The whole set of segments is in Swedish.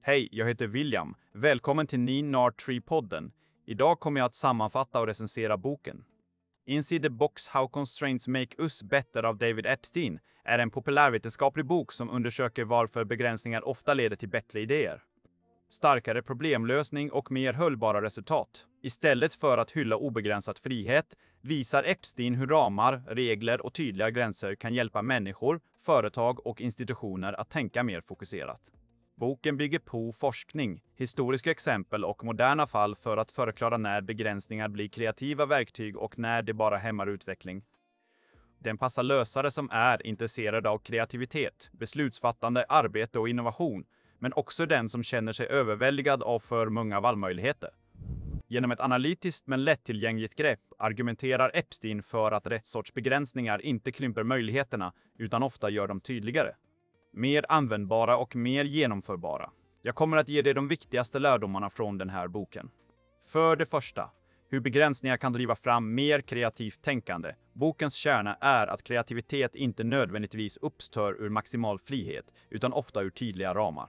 Hej, jag heter William. Välkommen till Nard3-podden. Idag kommer jag att sammanfatta och recensera boken. Inside the Box How Constraints Make Us Better av David Epstein är en populärvetenskaplig bok som undersöker varför begränsningar ofta leder till bättre idéer. Starkare problemlösning och mer hållbara resultat. Istället för att hylla obegränsad frihet visar Epstein hur ramar, regler och tydliga gränser kan hjälpa människor, företag och institutioner att tänka mer fokuserat. Boken bygger på forskning, historiska exempel och moderna fall för att förklara när begränsningar blir kreativa verktyg och när det bara hämmar utveckling. Den passar lösare som är intresserade av kreativitet, beslutsfattande, arbete och innovation, men också den som känner sig överväldigad av för många valmöjligheter. Genom ett analytiskt men lättillgängligt grepp argumenterar Epstein för att rätt sorts begränsningar inte krymper möjligheterna utan ofta gör dem tydligare. Mer användbara och mer genomförbara. Jag kommer att ge dig de viktigaste lärdomarna från den här boken. För det första, hur begränsningar kan driva fram mer kreativt tänkande. Bokens kärna är att kreativitet inte nödvändigtvis uppstår ur maximal frihet, utan ofta ur tydliga ramar.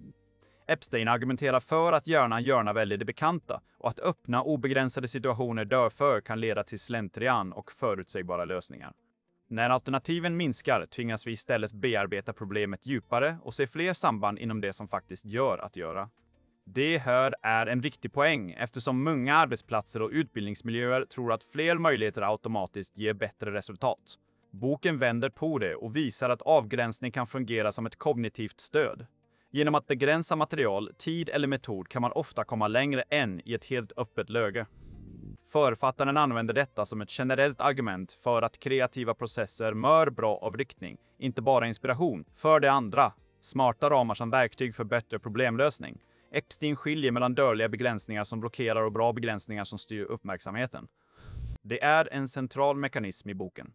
Epstein argumenterar för att hjärnan gärna väljer det bekanta och att öppna obegränsade situationer därför kan leda till slentrian och förutsägbara lösningar. När alternativen minskar tvingas vi istället bearbeta problemet djupare och se fler samband inom det som faktiskt gör att göra. Det här är en viktig poäng eftersom många arbetsplatser och utbildningsmiljöer tror att fler möjligheter automatiskt ger bättre resultat. Boken vänder på det och visar att avgränsning kan fungera som ett kognitivt stöd. Genom att begränsa material, tid eller metod kan man ofta komma längre än i ett helt öppet läge. Författaren använder detta som ett generellt argument för att kreativa processer mår bra av riktning, inte bara inspiration. För det andra, smarta ramar som verktyg för bättre problemlösning. Epstein skiljer mellan dåliga begränsningar som blockerar och bra begränsningar som styr uppmärksamheten. Det är en central mekanism i boken.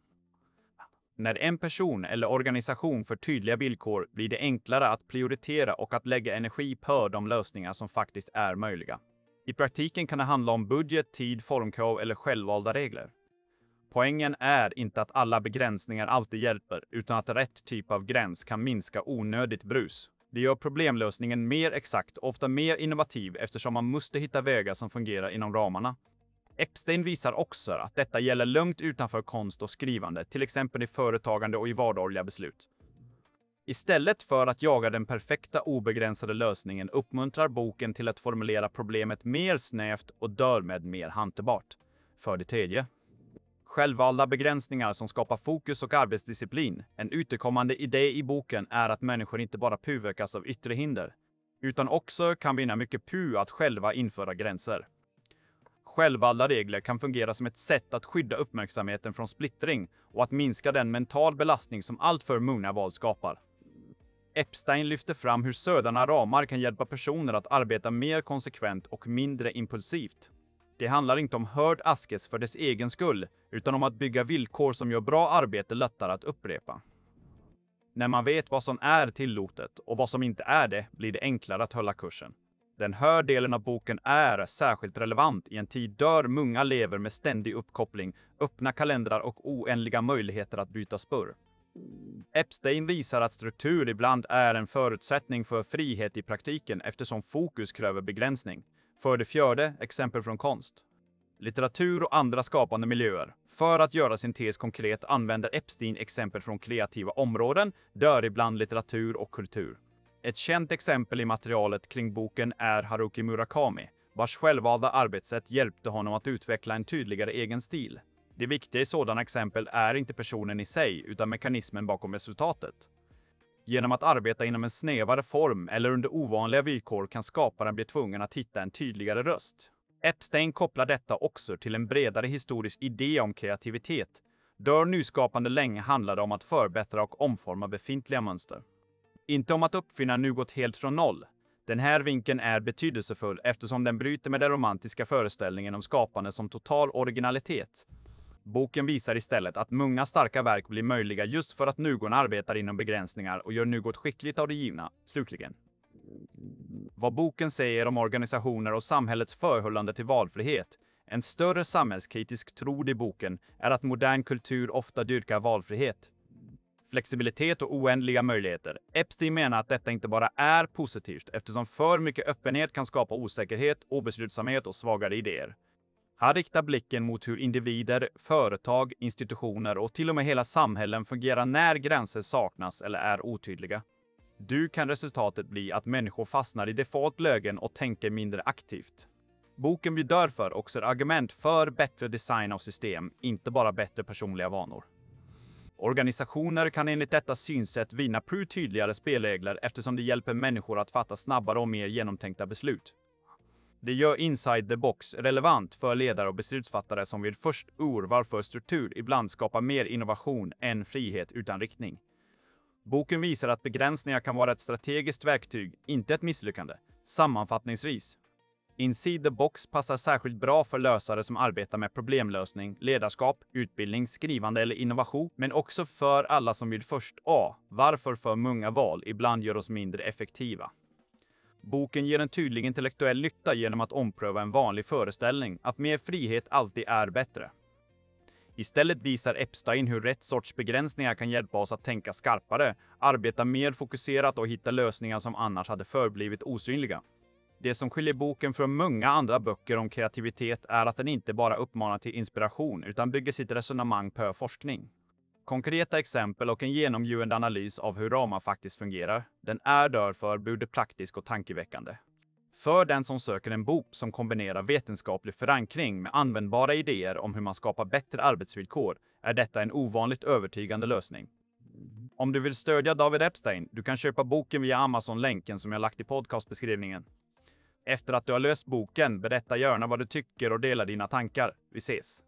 När en person eller organisation får tydliga villkor blir det enklare att prioritera och att lägga energi på de lösningar som faktiskt är möjliga. I praktiken kan det handla om budget, tid, formkrav eller självvalda regler. Poängen är inte att alla begränsningar alltid hjälper, utan att rätt typ av gräns kan minska onödigt brus. Det gör problemlösningen mer exakt och ofta mer innovativ eftersom man måste hitta vägar som fungerar inom ramarna. Epstein visar också att detta gäller långt utanför konst och skrivande, till exempel i företagande och i vardagliga beslut. Istället för att jaga den perfekta obegränsade lösningen uppmuntrar boken till att formulera problemet mer snävt och därmed mer hanterbart. För det tredje, självvalda begränsningar som skapar fokus och arbetsdisciplin. En utekommande idé i boken är att människor inte bara påverkas av yttre hinder, utan också kan vinna mycket på att själva införa gränser. Självvalda regler kan fungera som ett sätt att skydda uppmärksamheten från splittring och att minska den mental belastning som alltför många val skapar. Epstein lyfter fram hur sådana ramar kan hjälpa personer att arbeta mer konsekvent och mindre impulsivt. Det handlar inte om hörd askes för dess egen skull, utan om att bygga villkor som gör bra arbete lättare att upprepa. När man vet vad som är tillåtet och vad som inte är det, blir det enklare att hålla kursen. Den här delen av boken är särskilt relevant i en tid där många lever med ständig uppkoppling, öppna kalendrar och oändliga möjligheter att byta spår. Epstein visar att struktur ibland är en förutsättning för frihet i praktiken eftersom fokus kräver begränsning. För det fjärde, exempel från konst. Litteratur och andra skapande miljöer. För att göra sin tes konkret använder Epstein exempel från kreativa områden, däribland litteratur och kultur. Ett känt exempel i materialet kring boken är Haruki Murakami, vars självvalda arbetssätt hjälpte honom att utveckla en tydligare egen stil. Det viktiga i sådana exempel är inte personen i sig, utan mekanismen bakom resultatet. Genom att arbeta inom en snävare form eller under ovanliga villkor kan skaparen bli tvungen att hitta en tydligare röst. Epstein kopplar detta också till en bredare historisk idé om kreativitet, där nyskapande länge handlade om att förbättra och omforma befintliga mönster. Inte om att uppfinna något helt från noll. Den här vinkeln är betydelsefull eftersom den bryter med den romantiska föreställningen om skapande som total originalitet. Boken visar istället att många starka verk blir möjliga just för att någon arbetar inom begränsningar och gör något skickligt av det givna. Slutligen. Vad boken säger om organisationer och samhällets förhållande till valfrihet. En större samhällskritisk tråd i boken är att modern kultur ofta dyrkar valfrihet. flexibilitet och oändliga möjligheter. Epstein menar att detta inte bara är positivt eftersom för mycket öppenhet kan skapa osäkerhet, obeslutsamhet och svagare idéer. Han riktar blicken mot hur individer, företag, institutioner och till och med hela samhällen fungerar när gränser saknas eller är otydliga. Kan resultatet bli att människor fastnar i default-lägen och tänker mindre aktivt. Boken blir därför också ett argument för bättre design av system, inte bara bättre personliga vanor. Organisationer kan enligt detta synsätt vinna på tydligare spelregler eftersom det hjälper människor att fatta snabbare och mer genomtänkta beslut. Det gör inside the box relevant för ledare och beslutsfattare som vid först urval för struktur ibland skapar mer innovation än frihet utan riktning. Boken visar att begränsningar kan vara ett strategiskt verktyg, inte ett misslyckande. Sammanfattningsvis. Inside the box passar särskilt bra för lösare som arbetar med problemlösning, ledarskap, utbildning, skrivande eller innovation, men också för alla som vill först varför för många val ibland gör oss mindre effektiva. Boken ger en tydlig intellektuell nytta genom att ompröva en vanlig föreställning att mer frihet alltid är bättre. Istället visar Epstein hur rätt sorts begränsningar kan hjälpa oss att tänka skarpare, arbeta mer fokuserat och hitta lösningar som annars hade förblivit osynliga. Det som skiljer boken från många andra böcker om kreativitet är att den inte bara uppmanar till inspiration utan bygger sitt resonemang på forskning. Konkreta exempel och en genomgående analys av hur ramar faktiskt fungerar. Den är därför både praktisk och tankeväckande. För den som söker en bok som kombinerar vetenskaplig förankring med användbara idéer om hur man skapar bättre arbetsvillkor är detta en ovanligt övertygande lösning. Om du vill stödja David Epstein, du kan köpa boken via Amazon-länken som jag lagt i podcastbeskrivningen. Efter att du har läst boken, berätta gärna vad du tycker och dela dina tankar. Vi ses!